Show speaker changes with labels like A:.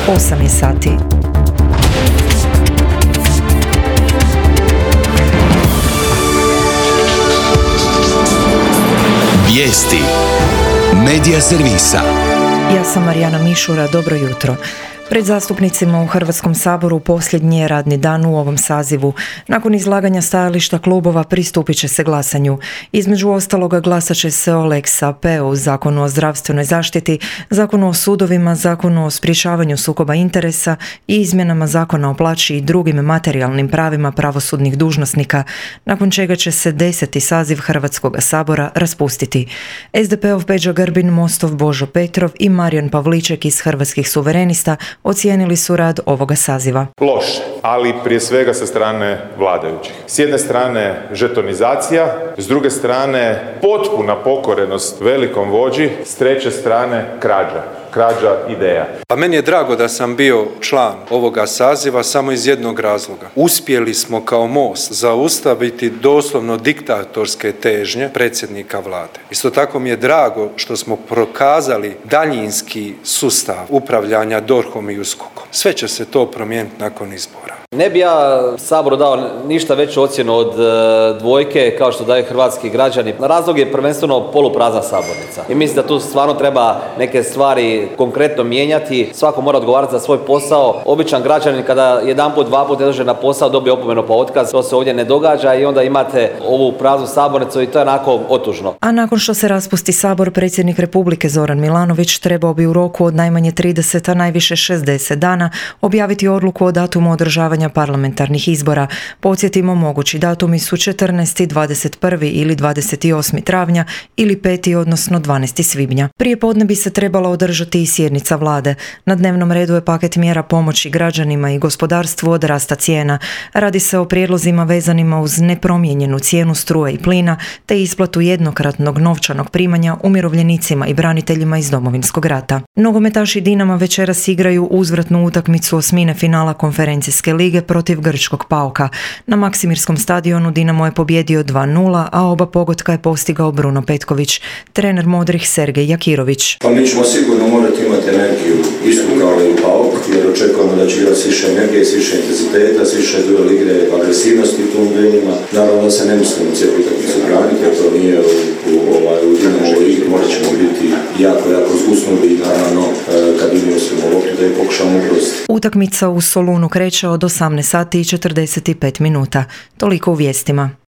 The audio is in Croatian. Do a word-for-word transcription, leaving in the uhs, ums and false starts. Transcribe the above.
A: osam je sati.
B: Vijesti Medija servisa.
A: Ja sam Marijana Mišura, dobro jutro. Pred zastupnicima u Hrvatskom saboru posljednji je radni dan u ovom sazivu. Nakon izlaganja stajališta klubova pristupit će se glasanju. Između ostaloga glasat će se o Lex A P u Zakonu o zdravstvenoj zaštiti, Zakonu o sudovima, Zakonu o sprječavanju sukoba interesa i izmjenama Zakona o plaći i drugim materijalnim pravima pravosudnih dužnosnika, nakon čega će se deseti saziv Hrvatskog sabora raspustiti. S D P-ov Peđa Grbin, Mostov Božo Petrov i Marijan Pavliček iz Hrvatskih suverenista ocijenili su rad ovoga saziva.
C: Loše, ali prije svega sa strane vladajućih. S jedne strane žetonizacija, s druge strane potpuna pokorenost velikom vođi, s treće strane krađa. krađa ideja.
D: Pa meni je drago da sam bio član ovoga saziva samo iz jednog razloga. Uspjeli smo kao Most zaustaviti doslovno diktatorske težnje predsjednika vlade. Isto tako mi je drago što smo prokazali daljinski sustav upravljanja D O R H-om i U S K O-kom. Sve će se to promijeniti nakon izbora.
E: Ne bi ja Saboru dao ništa veću ocjenu od e, dvojke kao što daju hrvatski građani. Razlog je prvenstveno poluprazna sabornica. I mislim da tu stvarno treba neke stvari konkretno mijenjati. Svako mora odgovarati za svoj posao. Običan građanin kada jedanput, dva put ne dođe na posao dobije opomenu pa otkaz. To se ovdje ne događa i onda imate ovu praznu sabornicu i to je onako otužno.
A: A nakon što se raspusti Sabor, predsjednik Republike Zoran Milanović trebao bi u roku od najmanje trideset, a najviše šezdeset dana objaviti odluku o datumu održavanja parlamentarnih izbora. Podsjetimo, mogući datumi su četrnaesti, dvadeset prvi ili dvadeset osmi travnja ili peti odnosno dvanaesti svibnja. Prije podne bi se trebala održati i sjednica vlade. Na dnevnom redu je paket mjera pomoći građanima i gospodarstvu od rasta cijena. Radi se o prijedlozima vezanima uz nepromijenjenu cijenu struje i plina te isplatu jednokratnog novčanog primanja umirovljenicima i braniteljima iz Domovinskog rata. Nogometaši Dinama večeras igraju uzvratnu utakmicu osmine finala konferencijske lige protiv grčkog Pauka. Na Maksimirskom stadionu Dinamo je pobjedio dva nula, a oba pogotka je postigao Bruno Petković. Trener modrih Sergej Jakirović.
F: Pa mi ćemo sigurno morati imati energiju istu kao i Pauk, jer očekujemo da će igrati s više energije, s više intenziteta, s više duel igre, agresivnosti u tom duelima. Naravno da se ne mislimo cijelu utakmicu braniti, jer to nije u, u, ovaj, u Dinamovoj igri. Morat ćemo biti jako, jako zgusnuti i naravno kad im osvimo loptu da je pokušamo ugroziti.
A: Utakmica u Solunu kreće od osamnaest sati i četrdeset pet minuta. Toliko u vijestima.